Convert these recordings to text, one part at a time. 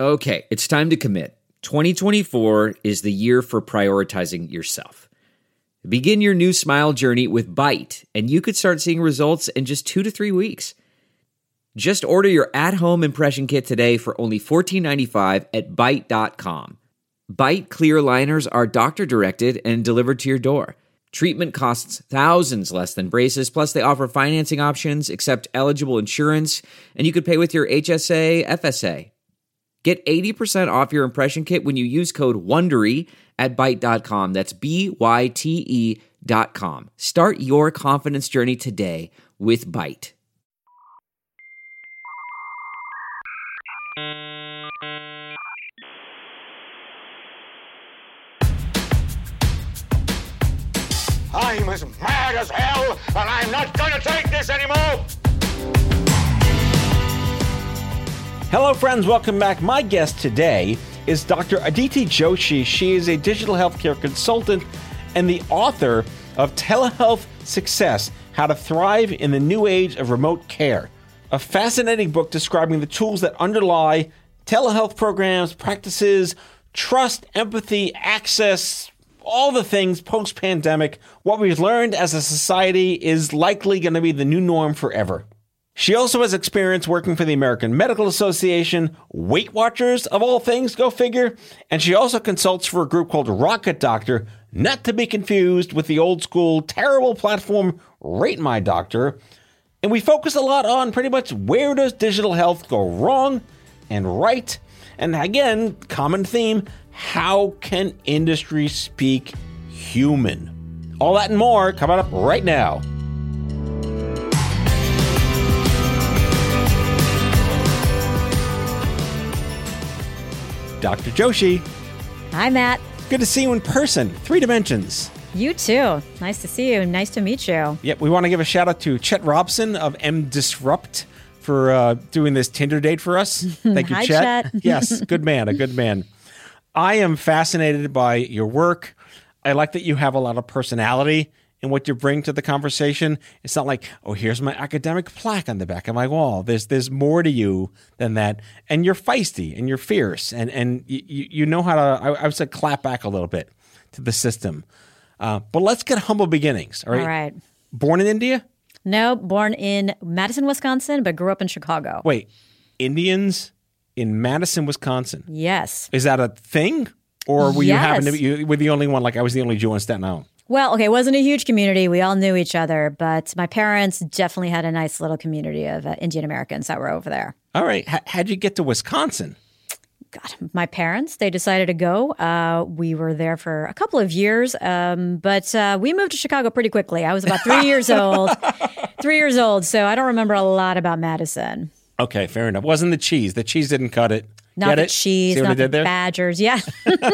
Okay, it's time to commit. 2024 is the year for prioritizing yourself. Begin your new smile journey with Byte, and you could start seeing results in just 2 to 3 weeks. Just order your at-home impression kit today for only $14.95 at Byte.com. Byte clear aligners are doctor-directed and delivered to your door. Treatment costs thousands less than braces, plus they offer financing options, accept eligible insurance, and you could pay with your HSA, FSA. Get 80% off your impression kit when you use code WONDERY at Byte.com. That's BYTE.com. Start your confidence journey today with Byte. I'm as mad as hell, and I'm not gonna take this anymore! Hello, friends. Welcome back. My guest today is Dr. Aditi Joshi. She is a digital healthcare consultant and the author of Telehealth Success: How to Thrive in the New Age of Remote Care, a fascinating book describing the tools that underlie telehealth programs, practices, trust, empathy, access, all the things post-pandemic. What we've learned as a society is likely going to be the new norm forever. She also has experience working for the American Medical Association, Weight Watchers, of all things, go figure. And she also consults for a group called Rocket Doctor, not to be confused with the old school, terrible platform Rate My Doctor. And we focus a lot on pretty much where does digital health go wrong and right. And again, common theme, how can industry speak human? All that and more coming up right now. Dr. Joshi. Hi, Matt. Good to see you in person. 3 dimensions. You too. Nice to see you. Nice to meet you. Yep, we want to give a shout out to Chet Robson of M Disrupt for doing this Tinder date for us. Thank you, Hi, Chet. Chet. Yes, good man, a good man. I am fascinated by your work. I like that you have a lot of personality in what you bring to the conversation. It's not like, oh, here's my academic plaque on the back of my wall. There's more to you than that. And you're feisty and you're fierce. And you know how to, I would say, clap back a little bit to the system. But let's get humble beginnings. All right. All right. Born in India? No, born in Madison, Wisconsin, but grew up in Chicago. Wait, Indians in Madison, Wisconsin? Yes. Is that a thing? Or were you Yes. happen to be, you were the only one, like I was the only Jew in Staten Island? Well, okay, it wasn't a huge community. We all knew each other, but my parents definitely had a nice little community of Indian Americans that were over there. All right. How'd you get to Wisconsin? God, my parents, they decided to go. We were there for a couple of years, but we moved to Chicago pretty quickly. I was about 3 years old. 3 years old, so I don't remember a lot about Madison. Okay, fair enough. Wasn't the cheese. The cheese didn't cut it. Not Get the it? cheese, See what I not the did there? Badgers. Yeah.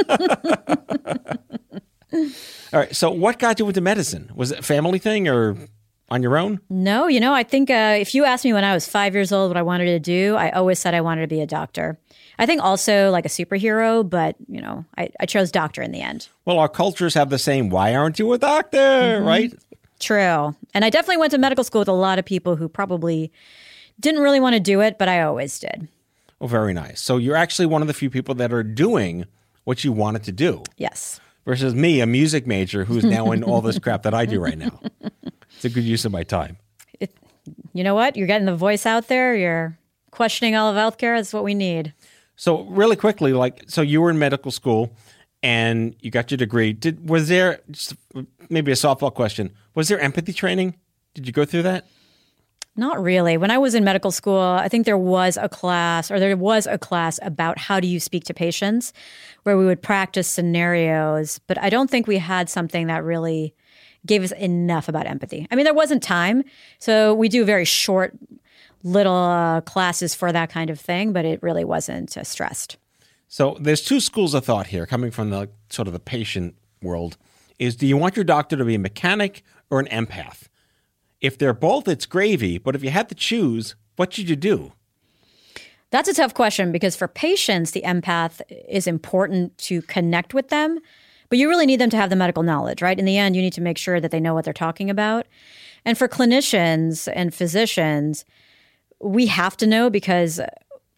All right. So what got you into medicine? Was it a family thing or on your own? No, I think if you asked me when I was 5 years old what I wanted to do, I always said I wanted to be a doctor. I think also like a superhero, but, I chose doctor in the end. Well, our cultures have the same, why aren't you a doctor, right? True. And I definitely went to medical school with a lot of people who probably didn't really want to do it, but I always did. Oh, very nice. So you're actually one of the few people that are doing what you wanted to do. Yes. Versus me, a music major who's now in all this crap that I do right now. It's a good use of my time. You know what? You're getting the voice out there. You're questioning all of healthcare. That's what we need. So really quickly, so you were in medical school and you got your degree. Was there, just maybe a softball question, was there empathy training? Did you go through that? Not really. When I was in medical school, I think there was a class about how do you speak to patients where we would practice scenarios, but I don't think we had something that really gave us enough about empathy. I mean, there wasn't time, so we do very short little classes for that kind of thing, but it really wasn't stressed. So there's 2 schools of thought here coming from the sort of the patient world. Is do you want your doctor to be a mechanic or an empath? If they're both, it's gravy. But if you had to choose, what should you do? That's a tough question because for patients, the empath is important to connect with them, but you really need them to have the medical knowledge, right? In the end, you need to make sure that they know what they're talking about. And for clinicians and physicians, we have to know because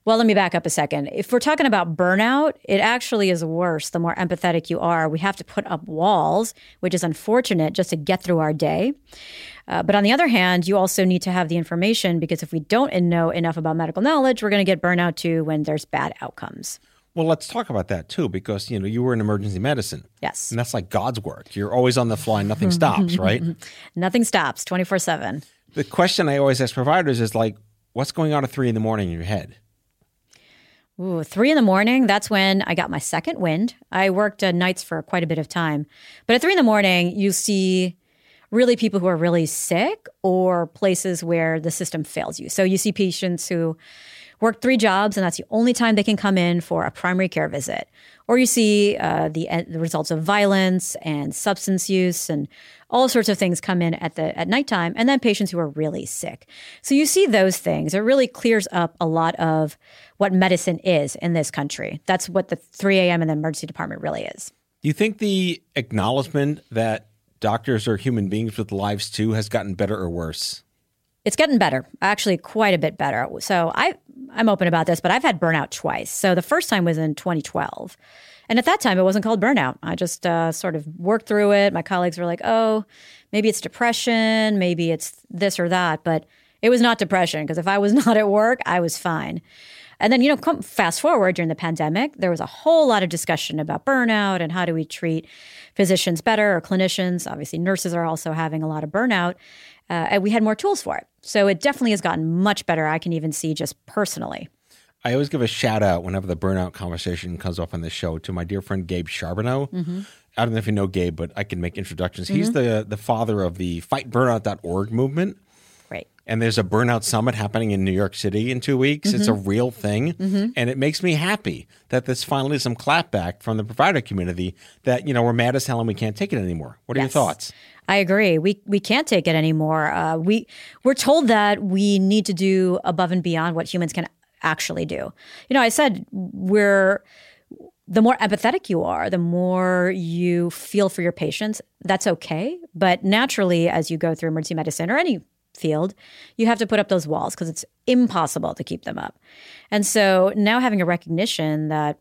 Well, let me back up a second. If we're talking about burnout, it actually is worse the more empathetic you are. We have to put up walls, which is unfortunate just to get through our day. But on the other hand, you also need to have the information because if we don't know enough about medical knowledge, we're going to get burnout too when there's bad outcomes. Well, let's talk about that too, because, you were in emergency medicine. Yes. And that's like God's work. You're always on the fly. Nothing stops, right? Nothing stops 24/7. The question I always ask providers is like, what's going on at 3 a.m. in your head? Ooh, 3 a.m, that's when I got my second wind. I worked nights for quite a bit of time. But at 3 a.m, you see really people who are really sick or places where the system fails you. So you see patients who work 3 jobs and that's the only time they can come in for a primary care visit. Or you see the results of violence and substance use and all sorts of things come in at nighttime, and then patients who are really sick. So you see those things. It really clears up a lot of what medicine is in this country. That's what the 3 a.m. in the emergency department really is. Do you think the acknowledgement that doctors are human beings with lives too has gotten better or worse? It's getting better, actually quite a bit better. So I'm open about this, but I've had burnout twice. So the first time was in 2012. And at that time, it wasn't called burnout. I just sort of worked through it. My colleagues were like, oh, maybe it's depression, maybe it's this or that. But it was not depression because if I was not at work, I was fine. And then, fast forward during the pandemic, there was a whole lot of discussion about burnout and how do we treat physicians better or clinicians. Obviously, nurses are also having a lot of burnout. And we had more tools for it. So it definitely has gotten much better. I can even see just personally. I always give a shout out whenever the burnout conversation comes up on the show to my dear friend Gabe Charbonneau. Mm-hmm. I don't know if you know Gabe, but I can make introductions. Mm-hmm. He's the father of the FightBurnout.org movement. Right. And there's a burnout summit happening in New York City in 2 weeks. Mm-hmm. It's a real thing. Mm-hmm. And it makes me happy that there's finally some clapback from the provider community that, we're mad as hell and we can't take it anymore. What are your thoughts? I agree. We can't take it anymore. We're told that we need to do above and beyond what humans can actually do. I said the more empathetic you are, the more you feel for your patients. That's okay. But naturally, as you go through emergency medicine or any field, you have to put up those walls because it's impossible to keep them up. And so now having a recognition that,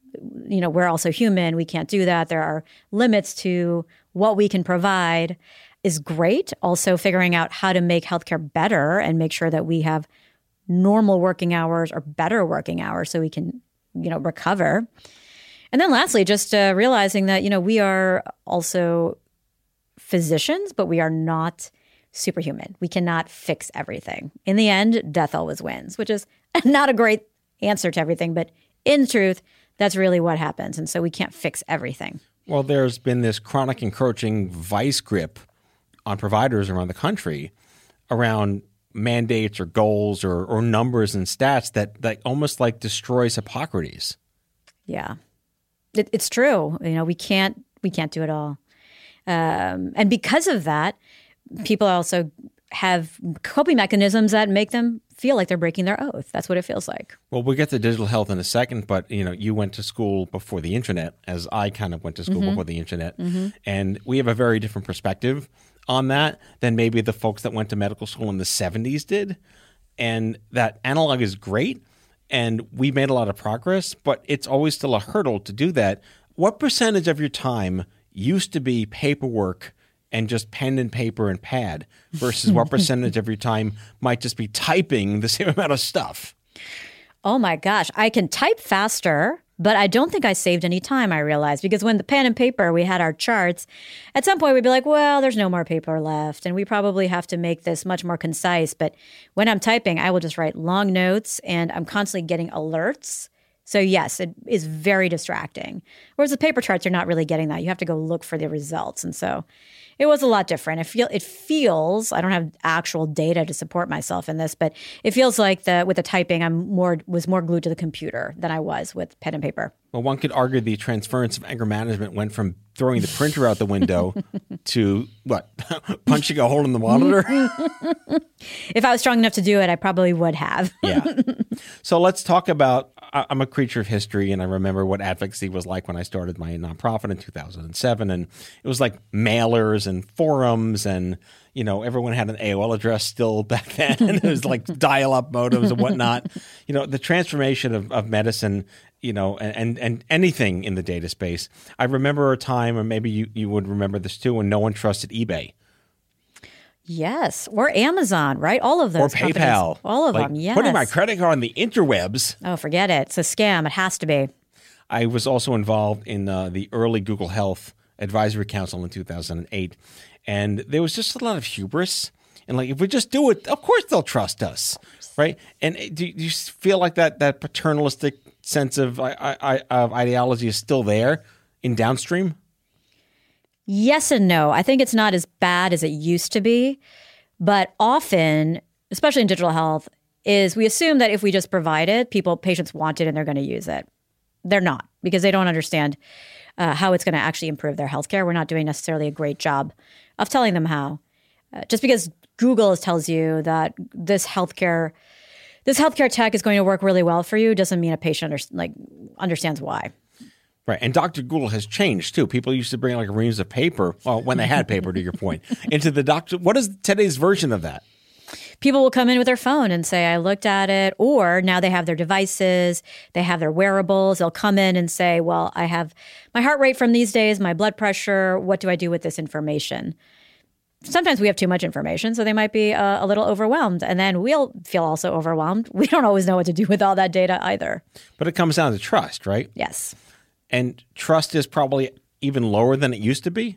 we're also human, we can't do that. There are limits to what we can provide is great. Also figuring out how to make healthcare better and make sure that we have normal working hours or better working hours so we can, recover. And then lastly, just realizing that, we are also physicians, but we are not superhuman. We cannot fix everything. In the end, death always wins, which is not a great answer to everything. But in truth, that's really what happens. And so we can't fix everything. Well, there's been this chronic encroaching vice grip on providers around the country around mandates or goals or numbers and stats that almost like destroys Hippocrates. Yeah, it's true. We can't do it all. And because of that, people also have coping mechanisms that make them feel like they're breaking their oath. That's what it feels like. Well, we'll get to digital health in a second, but you went to school before the internet, as I kind of went to school before the internet. Mm-hmm. And we have a very different perspective on that than maybe the folks that went to medical school in the 70s did. And that analog is great, and we made a lot of progress, but it's always still a hurdle to do that. What percentage of your time used to be paperwork and just pen and paper and pad versus what percentage of your time might just be typing the same amount of stuff? Oh my gosh, I can type faster, but I don't think I saved any time, I realized, because when the pen and paper, we had our charts, at some point we'd be like, well, there's no more paper left, and we probably have to make this much more concise. But when I'm typing, I will just write long notes, and I'm constantly getting alerts. So yes, it is very distracting. Whereas the paper charts, you're not really getting that. You have to go look for the results. And so it was a lot different. It feels, I don't have actual data to support myself in this, but it feels like with the typing, was more glued to the computer than I was with pen and paper. Well, one could argue the transference of anger management went from throwing the printer out the window to what? Punching a hole in the monitor? If I was strong enough to do it, I probably would have. Yeah. So let's talk about I'm a creature of history, and I remember what advocacy was like when I started my nonprofit in 2007. And it was like mailers and forums, and everyone had an AOL address still back then. And it was like dial-up modems and whatnot. The transformation of medicine, and anything in the data space. I remember a time, or maybe you would remember this too, when no one trusted eBay. Yes, or Amazon, right? All of those or PayPal. Companies. All of them, yes. Putting my credit card on the interwebs. Oh, forget it. It's a scam. It has to be. I was also involved in the early Google Health Advisory Council in 2008. And there was just a lot of hubris. And if we just do it, of course they'll trust us, right? And do you feel like that paternalistic sense of ideology is still there in downstream? Yes and no. I think it's not as bad as it used to be. But often, especially in digital health, is we assume that if we just provide it, patients want it and they're going to use it. They're not, because they don't understand how it's going to actually improve their healthcare. We're not doing necessarily a great job of telling them how. Just because Google tells you that this healthcare tech is going to work really well for you doesn't mean a patient understands why. Right. And Dr. Google has changed, too. People used to bring reams of paper, well, when they had paper, to your point, into the doctor. What is today's version of that? People will come in with their phone and say, I looked at it. Or now they have their devices. They have their wearables. They'll come in and say, well, I have my heart rate from these days, my blood pressure. What do I do with this information? Sometimes we have too much information, so they might be a little overwhelmed. And then we'll feel also overwhelmed. We don't always know what to do with all that data either. But it comes down to trust, right? Yes. And trust is probably even lower than it used to be?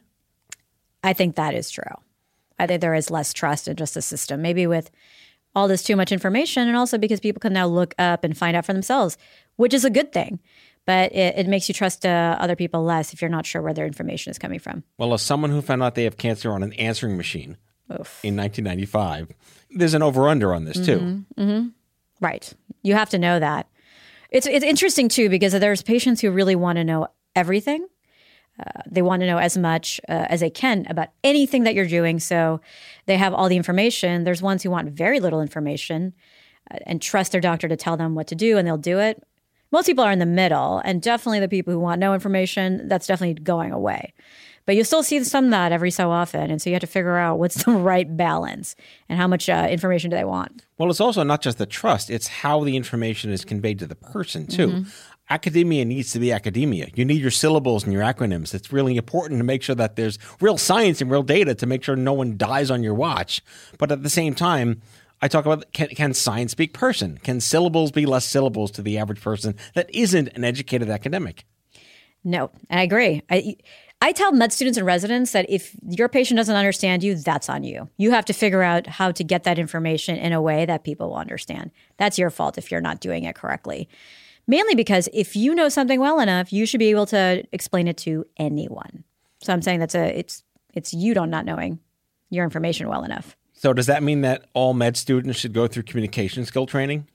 I think that is true. I think there is less trust in just the system, maybe with all this too much information, and also because people can now look up and find out for themselves, which is a good thing. But it makes you trust other people less if you're not sure where their information is coming from. Well, as someone who found out they have cancer on an answering machine in 1995, there's an over-under on this too. Mm-hmm. Right. You have to know that. It's interesting too, because there's patients who really want to know everything. They want to know as much as they can about anything that you're doing, so they have all the information. There's ones who want very little information and trust their doctor to tell them what to do, and they'll do it. Most people are in the middle, and definitely the people who want no information, that's definitely going away. But you still see some of that every so often, and so you have to figure out what's the right balance and how much information do they want. Well, it's also not just the trust, it's how the information is conveyed to the person too. Mm-hmm. Academia needs to be academia. You need your syllables and your acronyms. It's really important to make sure that there's real science and real data to make sure no one dies on your watch. But at the same time, I talk about can science speak person? Can syllables be less syllables to the average person that isn't an educated academic? No, I agree. I tell med students and residents that if your patient doesn't understand you, that's on you. You have to figure out how to get that information in a way that people will understand. That's your fault if you're not doing it correctly. Mainly because if you know something well enough, you should be able to explain it to anyone. So I'm saying it's you not knowing your information well enough. So does that mean that all med students should go through communication skill training?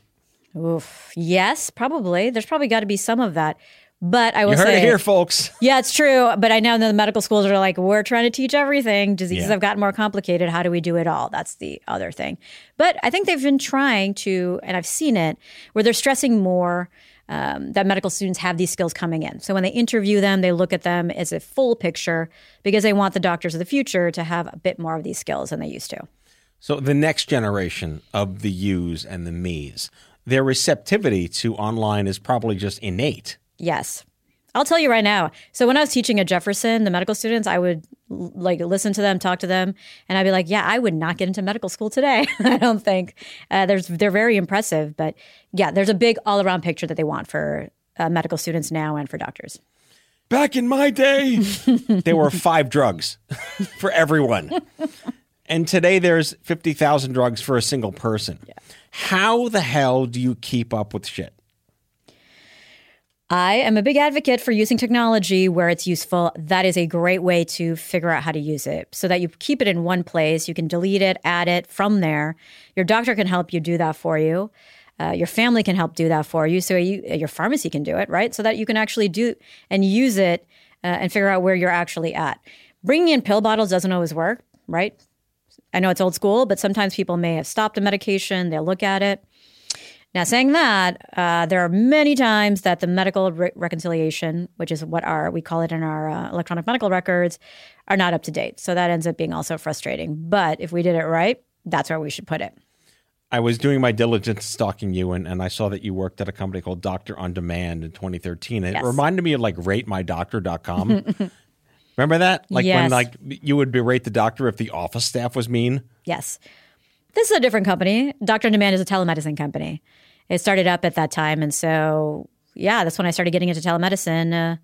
Oof. Yes, probably. There's probably got to be some of that. But I will say— You heard it here, folks. Yeah, it's true. But I know the medical schools are like, we're trying to teach everything. Diseases have gotten more complicated. How do we do it all? That's the other thing. But I think they've been trying to, and I've seen it, where they're stressing more that medical students have these skills coming in. So when they interview them, they look at them as a full picture because they want the doctors of the future to have a bit more of these skills than they used to. So the next generation of the yous and the me's, their receptivity to online is probably just innate. Yes. I'll tell you right now. So when I was teaching at Jefferson, the medical students, I would listen to them, talk to them, and I'd be like, yeah, I would not get into medical school today. I don't think. They're very impressive. But yeah, there's a big all-around picture that they want for medical students now and for doctors. Back in my day, there were 5 drugs for everyone. And today there's 50,000 drugs for a single person. Yeah. How the hell do you keep up with shit? I am a big advocate for using technology where it's useful. That is a great way to figure out how to use it so that you keep it in one place. You can delete it, add it from there. Your doctor can help you do that for you. Your family can help do that for you. So your pharmacy can do it, right? So that you can actually do and use it and figure out where you're actually at. Bringing in pill bottles doesn't always work, right? I know it's old school, but sometimes people may have stopped a medication. They'll look at it. Now, saying that, there are many times that the medical reconciliation, which is what we call it in our electronic medical records, are not up to date. So that ends up being also frustrating. But if we did it right, that's where we should put it. I was doing my diligence stalking you, and I saw that you worked at a company called Doctor on Demand in 2013. And It reminded me of like RateMyDoctor.com. Remember that? Like yes. when you would berate the doctor if the office staff was mean? Yes. This is a different company. Doctor on Demand is a telemedicine company. It started up at that time. And so, yeah, that's when I started getting into telemedicine.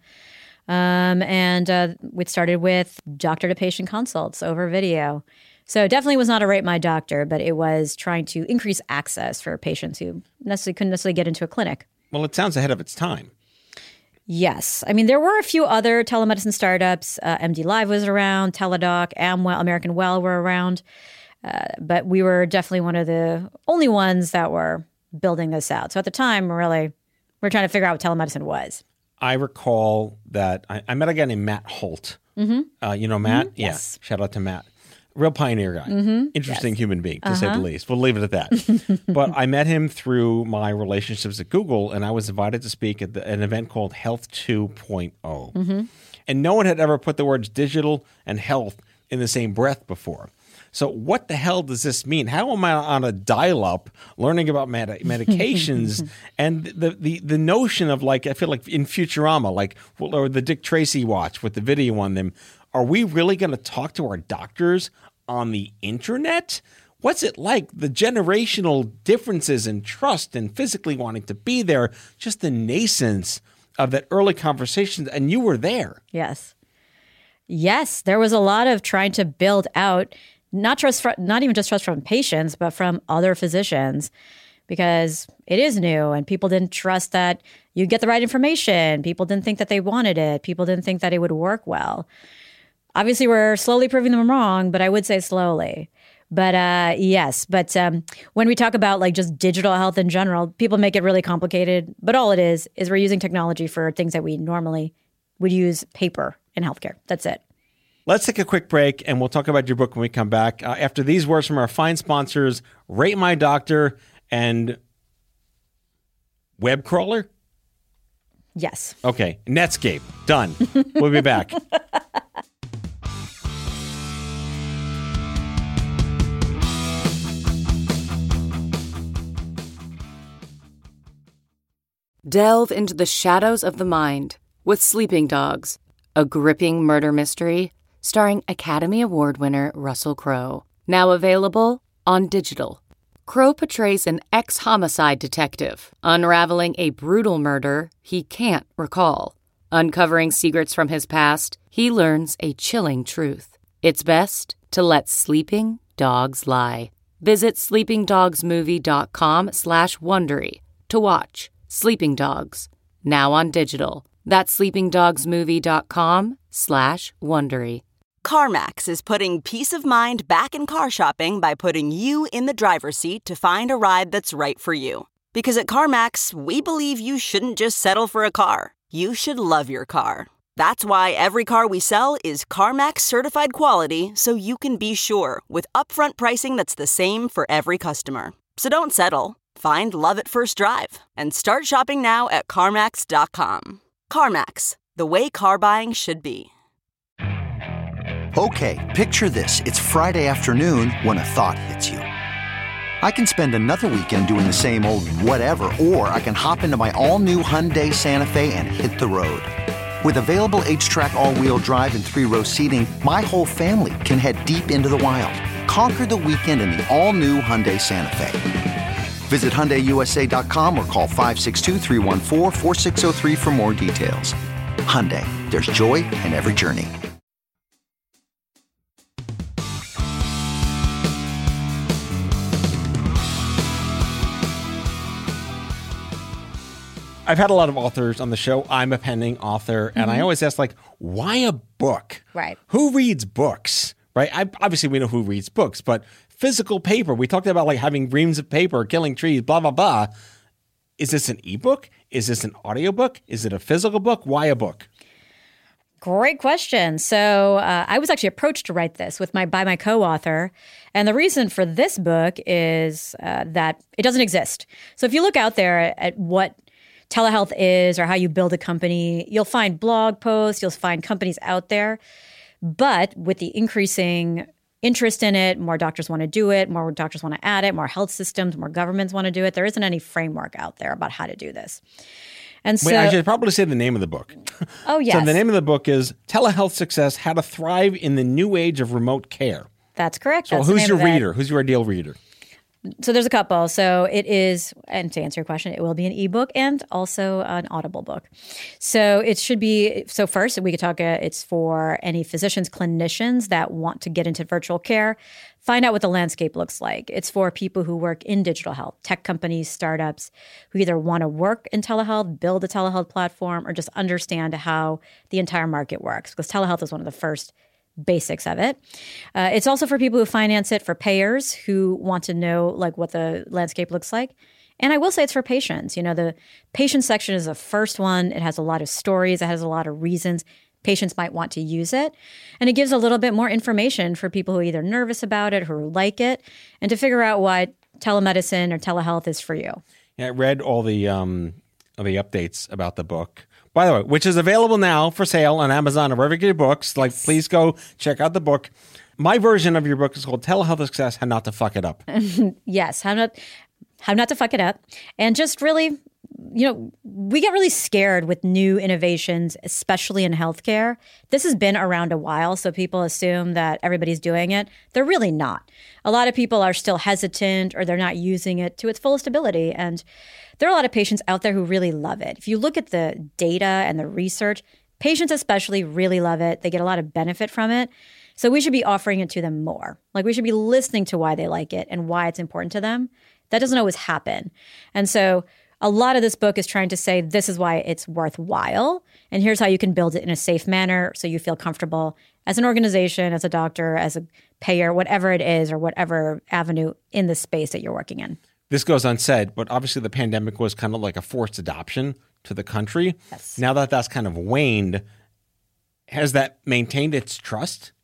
We started with doctor-to-patient consults over video. So it definitely was not a Rate My Doctor, but it was trying to increase access for patients who couldn't necessarily get into a clinic. Well, it sounds ahead of its time. Yes. I mean, there were a few other telemedicine startups. MD Live was around, Teladoc, Amwell, American Well were around. But we were definitely one of the only ones that were building this out. So at the time, we're trying to figure out what telemedicine was. I recall that I met a guy named Matt Holt. Mm-hmm. You know Matt? Mm-hmm. Yes. Yeah. Shout out to Matt. Real pioneer guy. Mm-hmm. Interesting human being, to say the least. We'll leave it at that. But I met him through my relationships at Google, and I was invited to speak at an event called Health 2.0. Mm-hmm. And no one had ever put the words digital and health in the same breath before. So what the hell does this mean? How am I on a dial-up learning about medications and the notion of, like, I feel like in Futurama, like, or the Dick Tracy watch with the video on them, are we really going to talk to our doctors on the internet? What's it like? The generational differences in trust and physically wanting to be there, just the nascence of that early conversation, and you were there. Yes. Yes, there was a lot of trying to build out not even just trust from patients, but from other physicians, because it is new and people didn't trust that you'd get the right information. People didn't think that they wanted it. People didn't think that it would work well. Obviously, we're slowly proving them wrong, but I would say slowly. But yes, but when we talk about like just digital health in general, people make it really complicated. But all it is we're using technology for things that we normally would use paper in healthcare. That's it. Let's take a quick break, and we'll talk about your book when we come back. After these words from our fine sponsors, Rate My Doctor and Webcrawler? Yes. Okay. Netscape. Done. We'll be back. Delve into the shadows of the mind with Sleeping Dogs, a gripping murder mystery starring Academy Award winner Russell Crowe. Now available on digital. Crowe portrays an ex-homicide detective unraveling a brutal murder he can't recall. Uncovering secrets from his past, he learns a chilling truth. It's best to let sleeping dogs lie. Visit sleepingdogsmovie.com/Wondery to watch Sleeping Dogs, now on digital. That's sleepingdogsmovie.com/Wondery. CarMax is putting peace of mind back in car shopping by putting you in the driver's seat to find a ride that's right for you. Because at CarMax, we believe you shouldn't just settle for a car. You should love your car. That's why every car we sell is CarMax certified quality, so you can be sure with upfront pricing that's the same for every customer. So don't settle. Find love at first drive and start shopping now at CarMax.com. CarMax, the way car buying should be. Okay, picture this. It's Friday afternoon when a thought hits you. I can spend another weekend doing the same old whatever, or I can hop into my all-new Hyundai Santa Fe and hit the road. With available H-Track all-wheel drive and 3-row seating, my whole family can head deep into the wild. Conquer the weekend in the all-new Hyundai Santa Fe. Visit HyundaiUSA.com or call 562-314-4603 for more details. Hyundai, there's joy in every journey. I've had a lot of authors on the show. I'm a pending author, and I always ask, like, why a book? Right. Who reads books? Right? Obviously, we know who reads books, but physical paper. We talked about like having reams of paper, killing trees, blah, blah, blah. Is this an ebook? Is this an audiobook? Is it a physical book? Why a book? Great question. So I was actually approached to write this by my co-author. And the reason for this book is that it doesn't exist. So if you look out there at what telehealth is or how you build a company, you'll find blog posts, you'll find companies out there. But with the increasing interest in it, more doctors want to do it, more doctors want to add it, more health systems, more governments want to do it. There isn't any framework out there about how to do this. And so, I should probably say the name of the book. Oh, yes. So the name of the book is Telehealth Success, How to Thrive in the New Age of Remote Care. That's correct. So who's your reader? Who's your ideal reader? So there's a couple. So it is, and to answer your question, it will be an ebook and also an Audible book. So it should be, so first we could talk, it's for any physicians, clinicians that want to get into virtual care, find out what the landscape looks like. It's for people who work in digital health, tech companies, startups, who either want to work in telehealth, build a telehealth platform, or just understand how the entire market works. Because telehealth is one of the first basics of it. It's also for people who finance it, for payers who want to know like what the landscape looks like. And I will say it's for patients. You know, the patient section is the first one. It has a lot of stories. It has a lot of reasons patients might want to use it. And it gives a little bit more information for people who are either nervous about it, who like it, and to figure out what telemedicine or telehealth is for you. Yeah, I read all the updates about the book. By the way, which is available now for sale on Amazon or wherever you get your books. Like, please go check out the book. My version of your book is called Telehealth Success, How Not to Fuck It Up. Yes, how not to fuck it up. And just really, you know, we get really scared with new innovations, especially in healthcare. This has been around a while, so people assume that everybody's doing it. They're really not. A lot of people are still hesitant or they're not using it to its fullest ability. And there are a lot of patients out there who really love it. If you look at the data and the research, patients especially really love it. They get a lot of benefit from it. So we should be offering it to them more. Like, we should be listening to why they like it and why it's important to them. That doesn't always happen. And so a lot of this book is trying to say this is why it's worthwhile, and here's how you can build it in a safe manner so you feel comfortable as an organization, as a doctor, as a payer, whatever it is or whatever avenue in the space that you're working in. This goes unsaid, but obviously the pandemic was kind of like a forced adoption to the country. Yes. Now that that's kind of waned, has that maintained its trust?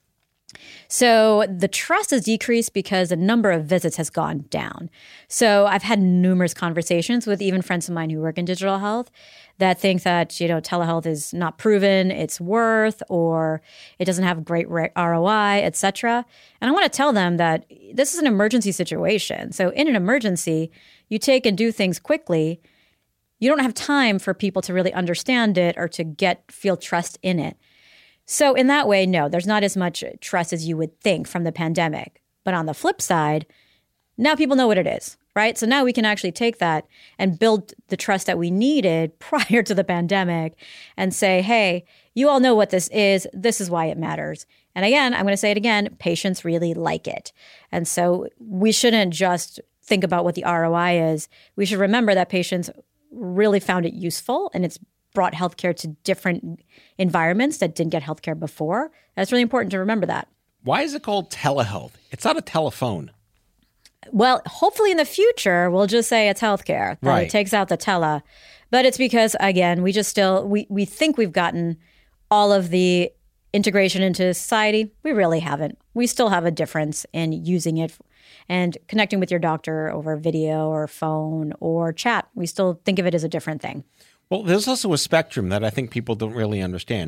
So the trust has decreased because the number of visits has gone down. So I've had numerous conversations with even friends of mine who work in digital health that think that, you know, telehealth is not proven its worth or it doesn't have great ROI, et cetera. And I want to tell them that this is an emergency situation. So in an emergency, you take and do things quickly. You don't have time for people to really understand it or to feel trust in it. So in that way, no, there's not as much trust as you would think from the pandemic. But on the flip side, now people know what it is, right? So now we can actually take that and build the trust that we needed prior to the pandemic and say, hey, you all know what this is. This is why it matters. And again, I'm going to say it again, patients really like it. And so we shouldn't just think about what the ROI is. We should remember that patients really found it useful and it's brought healthcare to different environments that didn't get healthcare before. That's really important to remember that. Why is it called telehealth? It's not a telephone. Well, hopefully in the future, we'll just say it's healthcare. Right. It takes out the tele. But it's because, again, we just still, we think we've gotten all of the integration into society. We really haven't. We still have a difference in using it and connecting with your doctor over video or phone or chat. We still think of it as a different thing. Well, there's also a spectrum that I think people don't really understand.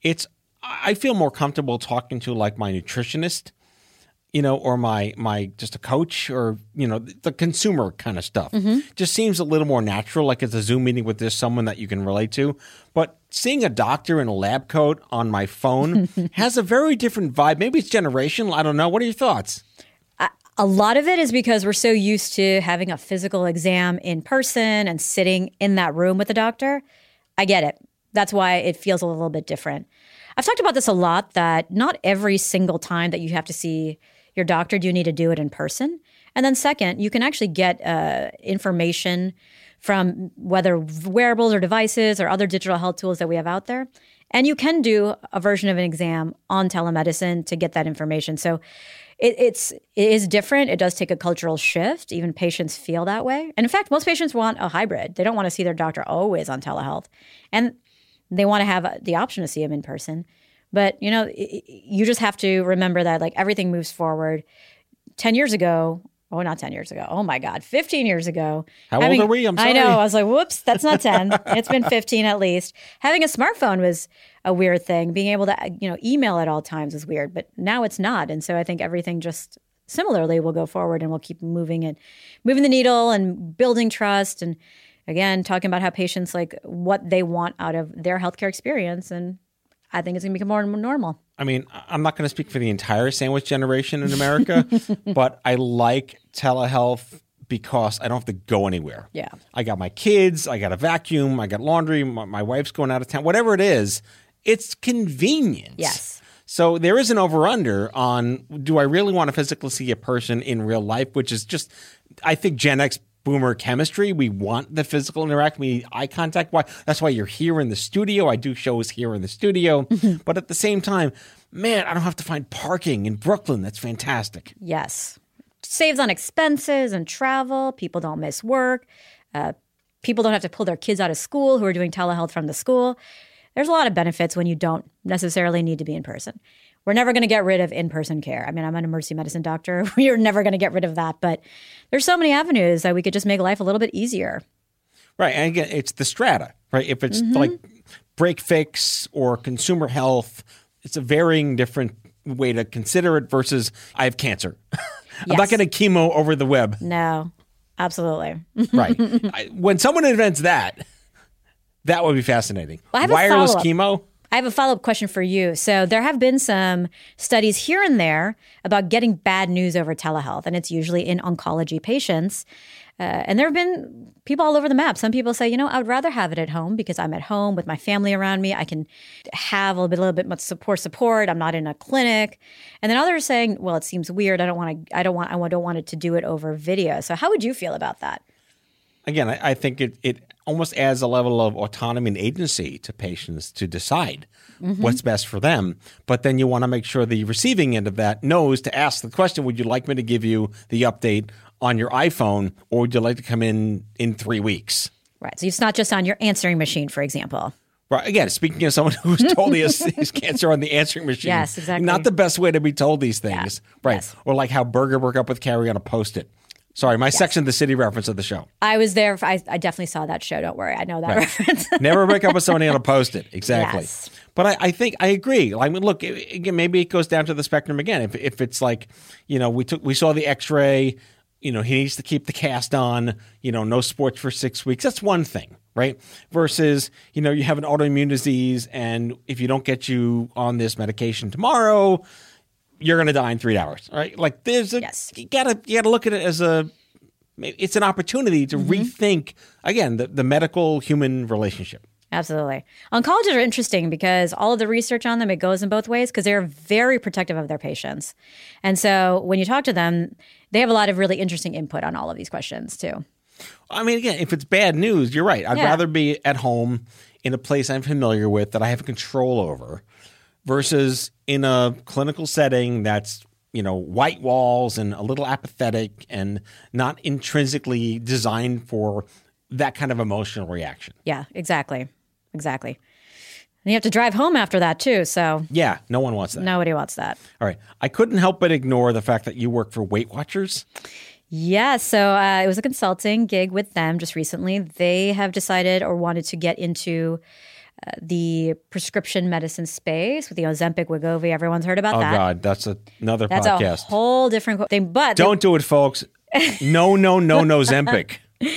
I feel more comfortable talking to like my nutritionist, you know, or my just a coach or, you know, the consumer kind of stuff. Just seems a little more natural, like it's a Zoom meeting with just someone that you can relate to. But seeing a doctor in a lab coat on my phone has a very different vibe. Maybe it's generational. I don't know. What are your thoughts? A lot of it is because we're so used to having a physical exam in person and sitting in that room with the doctor. I get it. That's why it feels a little bit different. I've talked about this a lot, that not every single time that you have to see your doctor do you need to do it in person. And then second, you can actually get information from whether wearables or devices or other digital health tools that we have out there. And you can do a version of an exam on telemedicine to get that information. So it is different. It does take a cultural shift. Even patients feel that way. And in fact, most patients want a hybrid. They don't want to see their doctor always on telehealth. And They want to have the option to see them in person. But, you just have to remember that like everything moves forward. 10 years ago, not 10 years ago. Oh my God, 15 years ago. How old are we? I'm sorry. I know. I was like, whoops, that's not 10. It's been 15 at least. Having a smartphone was a weird thing. Being able to, email at all times was weird, but now it's not. And so I think everything just similarly will go forward, and we'll keep moving the needle and building trust. And again, talking about how patients like what they want out of their healthcare experience. And I think it's going to become more and more normal. I mean, I'm not going to speak for the entire sandwich generation in America, but I like telehealth because I don't have to go anywhere. Yeah. I got my kids, I got a vacuum, I got laundry, my wife's going out of town, whatever it is, it's convenient. Yes. So there is an over-under on, do I really want to physically see a person in real life, which is just, I think Gen X boomer chemistry. We want the physical interaction, we need eye contact. That's why you're here in the studio. I do shows here in the studio. But at the same time, man, I don't have to find parking in Brooklyn. That's fantastic. Yes. Saves on expenses and travel. People don't miss work. People don't have to pull their kids out of school who are doing telehealth from the school. There's a lot of benefits when you don't necessarily need to be in person. We're never going to get rid of in-person care. I mean, I'm an emergency medicine doctor. We are never going to get rid of that. But there's so many avenues that we could just make life a little bit easier. Right. And again, it's the strata, right? If it's like break fix or consumer health, it's a varying different way to consider it versus I have cancer. I'm not getting chemo over the web. No, absolutely. Right. When someone invents that would be fascinating. Well, wireless chemo? I have a follow-up question for you. So there have been some studies here and there about getting bad news over telehealth, and it's usually in oncology patients. And there have been people all over the map. Some people say, I would rather have it at home because I'm at home with my family around me. I can have a little bit much support. I'm not in a clinic. And then others are saying, well, it seems weird. I don't want it to do it over video. So how would you feel about that? Again, I think it almost adds a level of autonomy and agency to patients to decide what's best for them. But then you want to make sure the receiving end of that knows to ask the question, would you like me to give you the update on your iPhone, or would you like to come in 3 weeks? Right. So it's not just on your answering machine, for example. Right. Again, speaking of someone who's told his cancer on the answering machine. Yes, exactly. Not the best way to be told these things. Yeah. Right. Yes. Or like how Burger broke up with Carrie on a Post-it. Sorry, my Sex and the City reference of the show. I was there. I definitely saw that show. Don't worry. I know that reference. Never break up with somebody on a Post-it. Exactly. Yes. But I think I agree. I mean, look, again, maybe it goes down to the spectrum again. If it's like, we saw the X-ray, he needs to keep the cast on, no sports for 6 weeks. That's one thing, right? Versus, you have an autoimmune disease, and if you don't get you on this medication tomorrow, you're going to die in 3 hours, right? Like you gotta look at it as it's an opportunity to rethink, again, the medical human relationship. Absolutely. Oncologists are interesting because all of the research on them, it goes in both ways because they're very protective of their patients. And so when you talk to them, they have a lot of really interesting input on all of these questions too. I mean, again, if it's bad news, you're right. I'd rather be at home in a place I'm familiar with that I have control over versus in a clinical setting that's, white walls and a little apathetic and not intrinsically designed for that kind of emotional reaction. Yeah, exactly. And you have to drive home after that too, so. Yeah, no one wants that. Nobody wants that. All right. I couldn't help but ignore the fact that you work for Weight Watchers. Yeah, so it was a consulting gig with them just recently. They have decided or wanted to get into the prescription medicine space with the Ozempic, Wegovy. Everyone's heard about that. Oh, God, that's another podcast. That's a whole different thing. But don't do it, folks. No, Ozempic.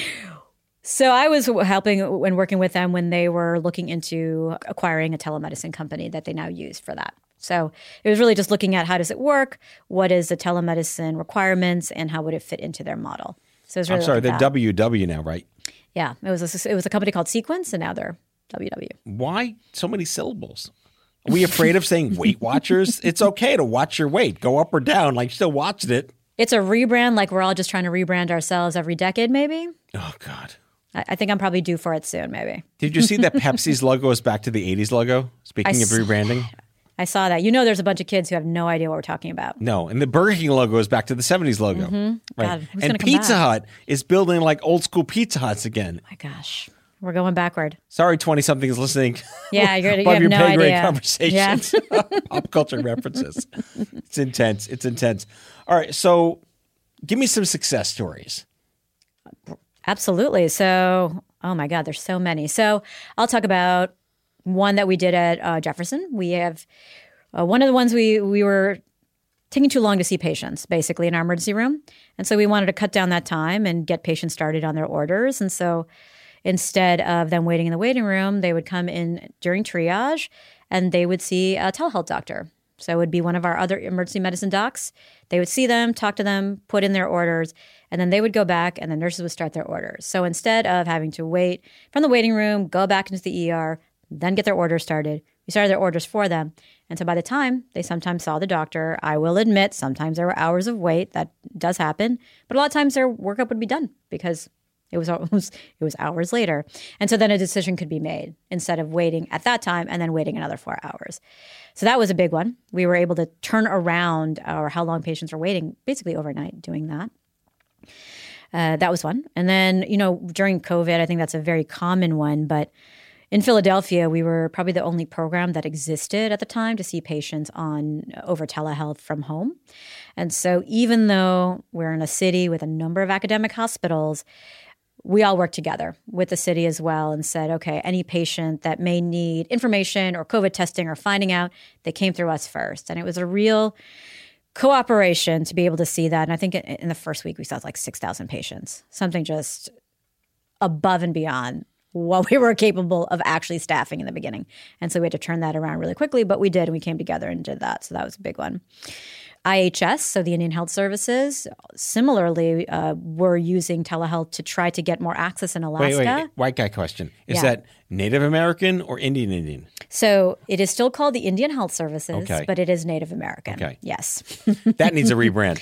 So I was helping and working with them when they were looking into acquiring a telemedicine company that they now use for that. So it was really just looking at how does it work, what is the telemedicine requirements, and how would it fit into their model. So it was really I'm sorry, they're WW now, right? Yeah, it was a company called Sequence, and now they're WW. Why so many syllables? Are we afraid of saying Weight Watchers? It's okay to watch your weight, go up or down, like still watched it. It's a rebrand, like we're all just trying to rebrand ourselves every decade, maybe. Oh, God. I think I'm probably due for it soon, maybe. Did you see that Pepsi's logo is back to the 80s logo? Speaking of rebranding. I saw that. There's a bunch of kids who have no idea what we're talking about. No, and the Burger King logo is back to the 70s logo. Mm-hmm. Right. God, and Pizza Hut is building like old school Pizza Huts again. My gosh. We're going backward. Sorry, 20-somethings listening. Yeah, you above have your no pay grade idea. conversations. Pop culture references. It's intense. It's intense. All right, so give me some success stories. Absolutely. So, oh my God, there's so many. So I'll talk about one that we did at Jefferson. We have one of the ones we were taking too long to see patients, basically, in our emergency room. And so we wanted to cut down that time and get patients started on their orders. And so instead of them waiting in the waiting room, they would come in during triage and they would see a telehealth doctor. So it would be one of our other emergency medicine docs. They would see them, talk to them, put in their orders, and then they would go back and the nurses would start their orders. So instead of having to wait from the waiting room, go back into the ER, then get their orders started, we started their orders for them. And so by the time they sometimes saw the doctor, I will admit sometimes there were hours of wait. That does happen. But a lot of times their workup would be done because it was hours later. And so then a decision could be made instead of waiting at that time and then waiting another 4 hours. So that was a big one. We were able to turn around how long patients were waiting basically overnight doing that. That was one. And then, during COVID, I think that's a very common one. But in Philadelphia, we were probably the only program that existed at the time to see patients over telehealth from home. And so even though we're in a city with a number of academic hospitals, we all worked together with the city as well and said, okay, any patient that may need information or COVID testing or finding out, they came through us first. And it was a real cooperation to be able to see that. And I think in the first week, we saw like 6,000 patients, something just above and beyond what we were capable of actually staffing in the beginning. And so we had to turn that around really quickly, but we did, and we came together and did that. So that was a big one. IHS, so the Indian Health Services, similarly, were using telehealth to try to get more access in Alaska. Wait. White guy question. Is that Native American or Indian? So it is still called the Indian Health Services, but it is Native American. Okay. Yes. That needs a rebrand.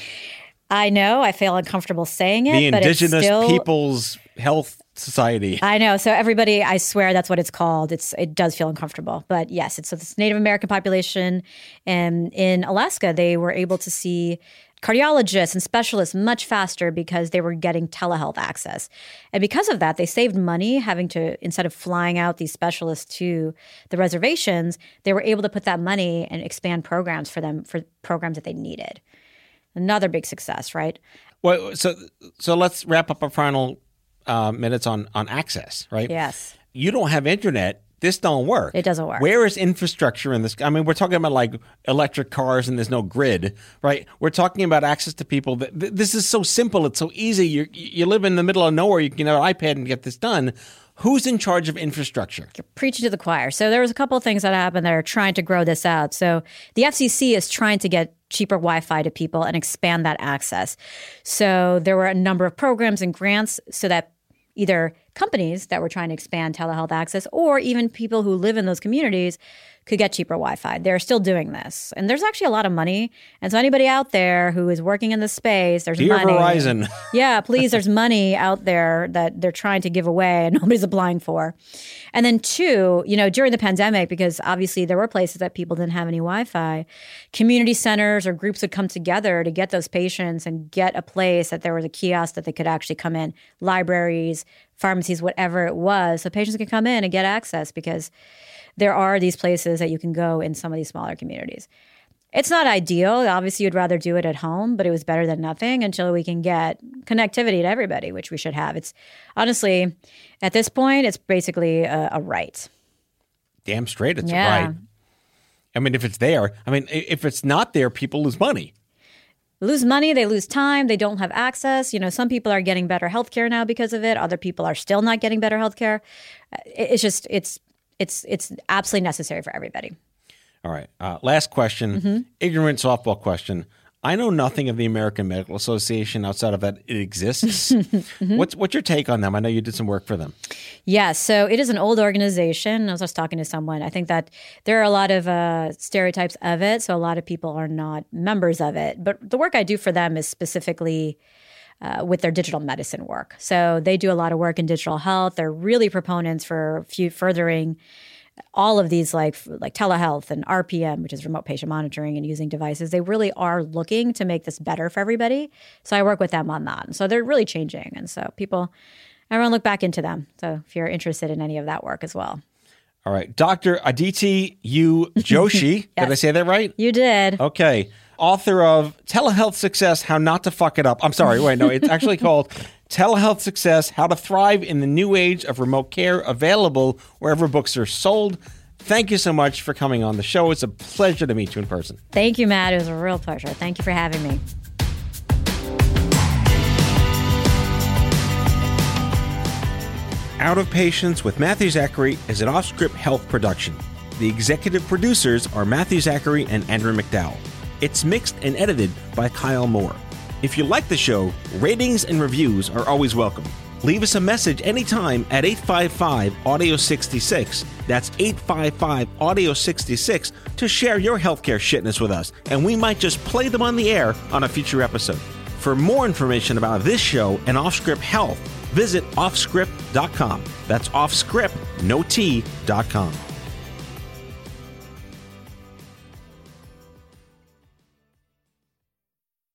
I know. I feel uncomfortable saying it, the but it's Indigenous still Peoples Health Society. I know. So everybody, I swear that's what it's called. It does feel uncomfortable. But yes, it's this Native American population. And in Alaska, they were able to see cardiologists and specialists much faster because they were getting telehealth access. And because of that, they saved money having to, instead of flying out these specialists to the reservations, they were able to put that money and expand programs for them for programs that they needed. Another big success, right? Well, so let's wrap up our final minutes on access, right? Yes. You don't have internet. This don't work. It doesn't work. Where is infrastructure in this? I mean, we're talking about like electric cars and there's no grid, right? We're talking about access to people. This is so simple. It's so easy. You live in the middle of nowhere. You can have an iPad and get this done. Who's in charge of infrastructure? You're preaching to the choir. So there was a couple of things that happened that are trying to grow this out. So the FCC is trying to get cheaper Wi-Fi to people and expand that access. So there were a number of programs and grants so that either companies that were trying to expand telehealth access or even people who live in those communities could get cheaper Wi-Fi. They're still doing this. And there's actually a lot of money. And so anybody out there who is working in this space, there's Dear money. Verizon. Yeah, please, there's money out there that they're trying to give away and nobody's applying for. And then two, during the pandemic, because obviously there were places that people didn't have any Wi-Fi, community centers or groups would come together to get those patients and get a place that there was a kiosk that they could actually come in, libraries, pharmacies, whatever it was, so patients can come in and get access because there are these places that you can go in some of these smaller communities. It's not ideal. Obviously, you'd rather do it at home, but it was better than nothing until we can get connectivity to everybody, which we should have. It's honestly, at this point, it's basically a right. Damn straight it's a right. I mean, if it's there. I mean, if it's not there, people lose money. Lose money, they lose time, they don't have access. Some people are getting better healthcare now because of it. Other people are still not getting better healthcare. It's absolutely necessary for everybody. All right. Last question, ignorant softball question. I know nothing of the American Medical Association outside of that it exists. What's your take on them? I know you did some work for them. Yeah, so it is an old organization. I was just talking to someone. I think that there are a lot of stereotypes of it, so a lot of people are not members of it. But the work I do for them is specifically with their digital medicine work. So they do a lot of work in digital health. They're really proponents for furthering all of these like telehealth and RPM, which is remote patient monitoring and using devices. They really are looking to make this better for everybody. So I work with them on that. And so they're really changing. And so people everyone look back into them. So if you're interested in any of that work as well. All right. Dr. Aditi U. Joshi. Yes. Did I say that right? You did. Okay. Author of Telehealth Success, How Not to Fuck It Up. I'm sorry. Wait, no. It's actually called Telehealth Success, How to Thrive in the New Age of Remote Care, available wherever books are sold. Thank you so much for coming on the show. It's a pleasure to meet you in person. Thank you, Matt. It was a real pleasure. Thank you for having me. Out of Patience with Matthew Zachary is an Off-Script Health production. The executive producers are Matthew Zachary and Andrew McDowell. It's mixed and edited by Kyle Moore. If you like the show, ratings and reviews are always welcome. Leave us a message anytime at 855-AUDIO-66. That's 855-AUDIO-66 to share your healthcare shitness with us, and we might just play them on the air on a future episode. For more information about this show and Off-Script Health, visit offscript.com. That's offscript, no T.com.